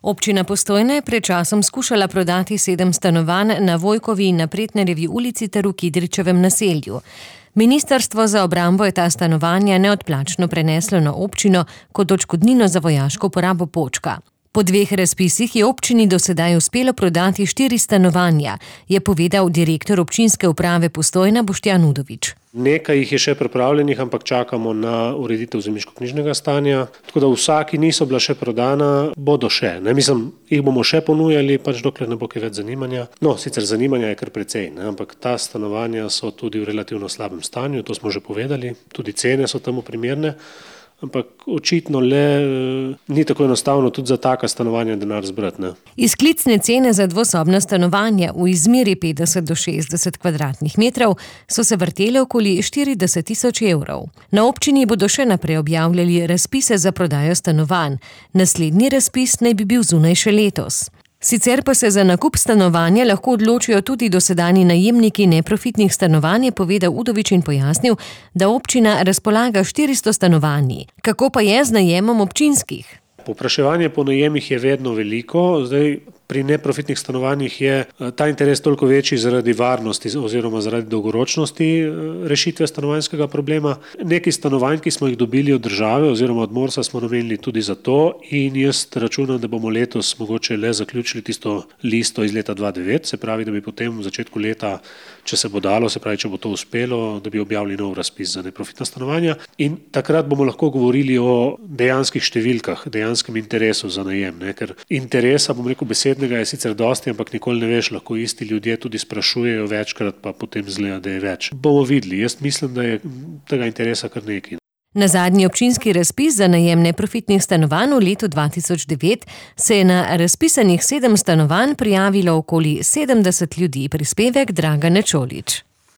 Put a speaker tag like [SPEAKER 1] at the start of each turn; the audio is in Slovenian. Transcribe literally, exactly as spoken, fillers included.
[SPEAKER 1] Občina Postojna je pred časom skušala prodati sedem stanovanj na Vojkovi in na Pretnarjevi ulici ter v Kidričevem naselju. Ministrstvo za obrambo je ta stanovanja neodplačno preneslo na občino kot odškodnino za vojaško porabo Počka. Po dveh razpisih je občini do sedaj uspelo prodati štiri stanovanja, je povedal direktor občinske uprave Postojna Boštjan Udovič.
[SPEAKER 2] Nekaj jih je še pripravljenih, ampak čakamo na ureditev zemljiškoknjižnega stanja. Tako da vsaki niso bila še prodana, bodo še. Ne, mislim, jih bomo še ponujali, pač dokler ne bo kaj več zanimanja. No, sicer zanimanja je kar precej, ne, ampak ta stanovanja so tudi v relativno slabem stanju, to smo že povedali. Tudi cene so temu primerne. Ampak očitno le ni tako enostavno tudi za taka stanovanja denar zbrati. Ne?
[SPEAKER 1] Izklicne cene za dvosobna stanovanja v izmeri petdeset do šestdeset kvadratnih metrov so se vrtele okoli štirideset tisoč evrov. Na občini bodo še naprej objavljali razpise za prodajo stanovanj. Naslednji razpis naj bi bil zunaj še letos. Sicer pa se za nakup stanovanja lahko odločijo tudi dosedanji najemniki neprofitnih stanovanj, je povedal Udovič in pojasnil, da občina razpolaga štiristo stanovanji. Kako pa je z najemom občinskih?
[SPEAKER 2] Povpraševanje po najemih je vedno veliko, zdaj pri neprofitnih stanovanjih je ta interes toliko večji zaradi varnosti oziroma zaradi dolgoročnosti rešitve stanovanjskega problema. Nekaj stanovanj, ki smo jih dobili od države oziroma od MORS-a, smo namenili tudi za to in jaz računam, da bomo letos mogoče le zaključili tisto listo iz leta dva tisoč devet, se pravi, da bi potem v začetku leta, če se bo dalo, se pravi, če bo to uspelo, da bi objavili nov razpis za neprofitna stanovanja in takrat bomo lahko govorili o dejanskih številkah, dejanskem interesu za najem, ne? Ker interesa, bom rekel, besednega je sicer dosti, ampak nikoli ne veš, lahko isti ljudje tudi sprašujejo večkrat, pa potem zgleda, da je več. Bomo videli, jaz mislim, da je tega interesa kar nekaj.
[SPEAKER 1] Na zadnji občinski razpis za najem neprofitnih stanovanj v letu dva tisoč devet se je na razpisanih sedem stanovanj prijavilo okoli sedemdeset ljudi, prispevek Dragane Čolič.